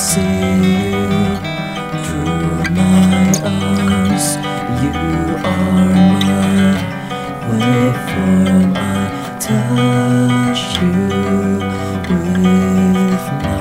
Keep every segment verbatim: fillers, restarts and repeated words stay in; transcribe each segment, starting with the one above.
see you through my arms. You are mine. Wait for my touch you with my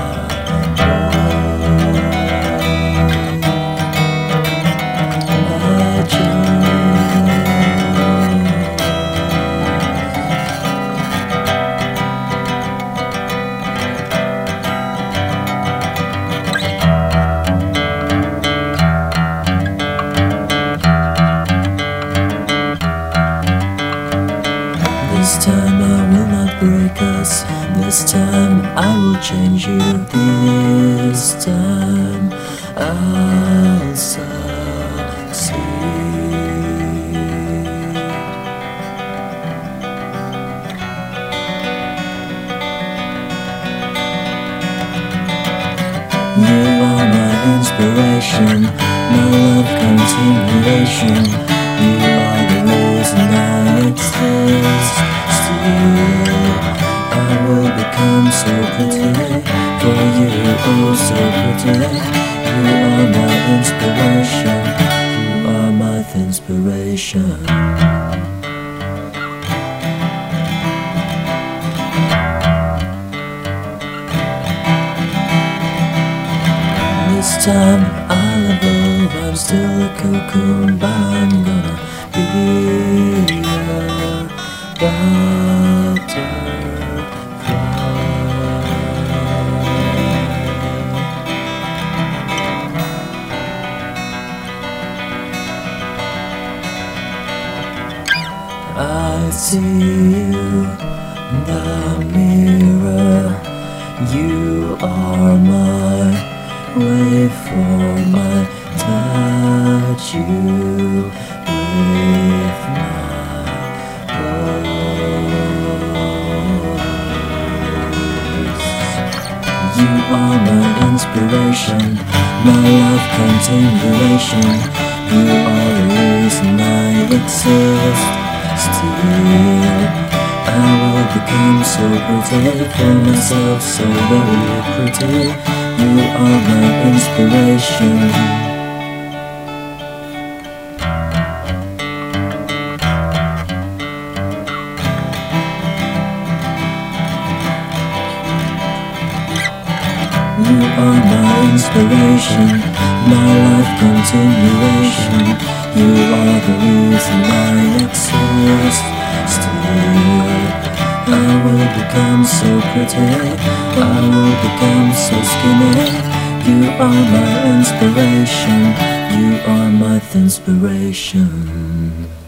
This time I will not break us. This time I will change you. This time I'll succeed. You are my inspiration, my love continuation. You are the reason I exist. Still, I will become so pretty for you, oh so pretty. You are my inspiration, you are my inspiration. This time I'll evolve, I'm still a cocoon, but I'm gonna be a butterfly. I see you in the mirror, you are mine. Wait for my touch you with my voice. You are my inspiration, my love continuation. You are the reason I exist. Still, I will become so pretty for myself, so very pretty. You are my inspiration. You are my inspiration, my life continuation. You are the reason I exist. Still, I will become so pretty, I will become so skinny. You are my inspiration, you are my inspiration.